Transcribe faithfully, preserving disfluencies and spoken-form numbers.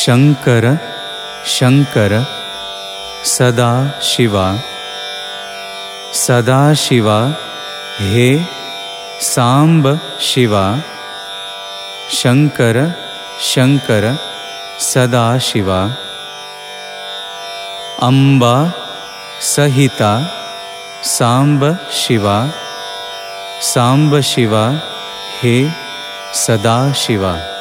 ಶಂಕರ ಶಂಕರ ಸದಾ ಶಿವ ಸದಾ ಶಿವ ಹೇ ಸಾಂಬ ಶಿವ ಶಂಕರ ಶಂಕರ ಸದಾ ಶಿವ ಅಂಬಾ ಸಹಿತ ಸಾಂಬ ಶಿವ ಸಾಂಬ ಶಿವ ಹೇ ಸದಾ ಶಿವ।